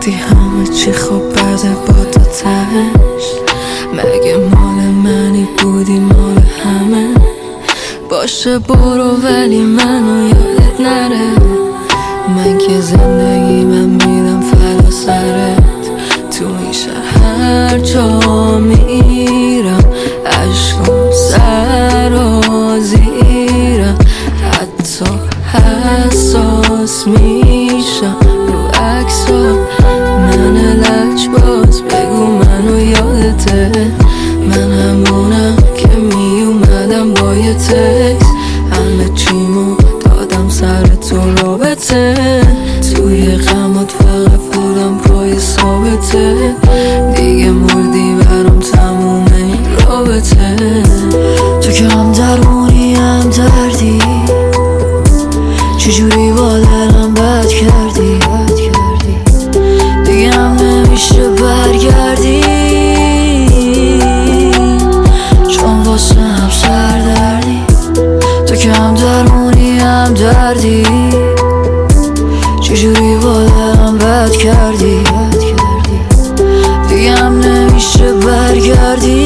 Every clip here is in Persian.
وقتی همه چی خوب بده با تو تهش، مگه مال منی بودی مال همه؟ باشه برو ولی منو یادت نره، من که زندگی من میدم فدا سرت. تو این شهر هر جا میرم عشقم سرازیرم، حتی حساس میشم رو عکسات. من لجباز بگو منو یادته، من همونم که میومدم با یه تکس، همه چیمو دادم سر تو رابطه. توی غمات فقط بودم پای ثابته، دیگه مردی برام تموم این رابطه. تو که هم درمونی هم دردی، چجوری با دلم بد کردی، دیگه هم نمیشه برگردی، چون واسه هم سردردی. تو که هم درمونی هم دردی، چجوری با دلم بد کردی، دیگه هم نمیشه برگردی،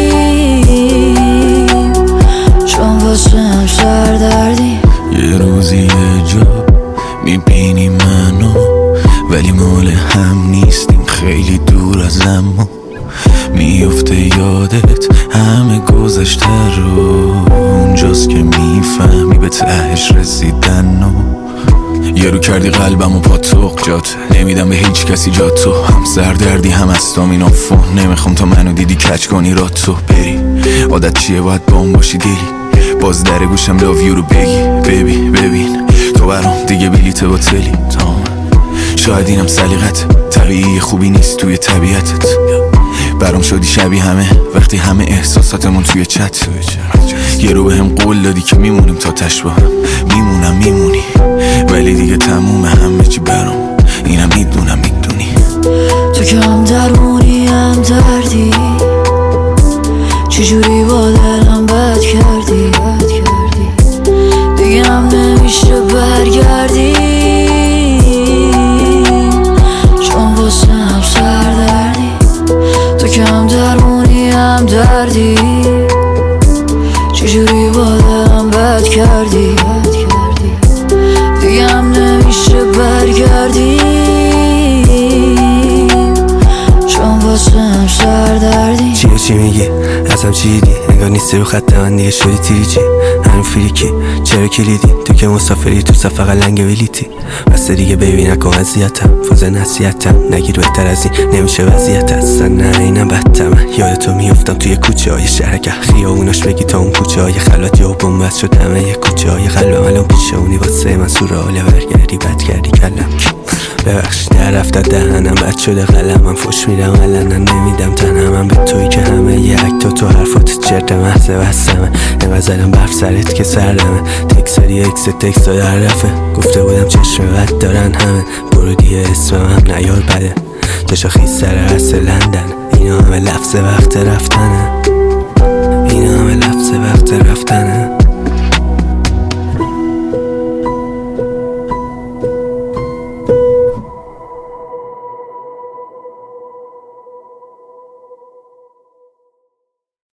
چون واسه هم سردردی. یه روزی یه جا میبینی منو، ولی مال هم نیستیم، خیلی دور از اما میفته یادت همه گذشته رو. اونجاست که میفهمی به تهش رسیدن و یه رو کردی قلبم و پاتوق جات نمیدم به هیچ کسی جات تو. هم سردردی هم استامین آفو، نمیخوام تا منو دیدی کچ کنی رات تو بری. عادت چیه باید با اون باشی دیلی، باز در گوشم لاویو رو بگی. ببین تو برام دیگه بلیت باطلی، شاید اینم سلیقت طبیعی خوبی نیست توی طبیعتت. برام شدی شبیه همه وقتی همه احساساتمون توی چت. یه رو به هم قول دادی که میمونیم تا تش با هم میمونی، ولی دیگه تموم همه چی برام، اینم میدونم میدونی. تو که هم درمونی هم دردی، چجوری با دلم بد کردی، دیگه هم نمیشه برگردی، چون واسه هم سردردی. تو که هم درمونی هم دردی، چجوری با دلم بد کردی، دیگه هم نمیشه برگردی، چون واسه هم سردردی. چی میگی؟ ازم چی دیدی؟ انگار نیستی رو خط من دیگه شدی تیریجی. همین فریکی چرا کلیدی؟ تو که مسافری تو صف قلنگ ولیتی. بس دیگه بیبی نکن اذیتم، فاز نصیحتم نگیر بهتر از این نمیشه وضعیت اصلا. نه اینم بدتمه، یاد تو میافتم توی کوچه های شهرک خیابوناش بگی تا اون کوچه های خلوت یا بنبست شد همه یه کوچه های قلبم الان پیشونی واسه من سوراله. برگردی بد کردی کلم ببخش در رفته دهنم بد شده قلمم، فوش میدم علنا نمیدم تنم. من به توی که همه یه اکتا تو حرفات چرت محض بستمه، اینقدر زدم برف سرت که سردمه. تکساری تکس ها در رفه، گفته بودم چشم بد دارن همه. برو دیگه اسمم هم نیار بده، جاشا خیز سر عرص لندن. اینا همه لفظ وقت رفتنه،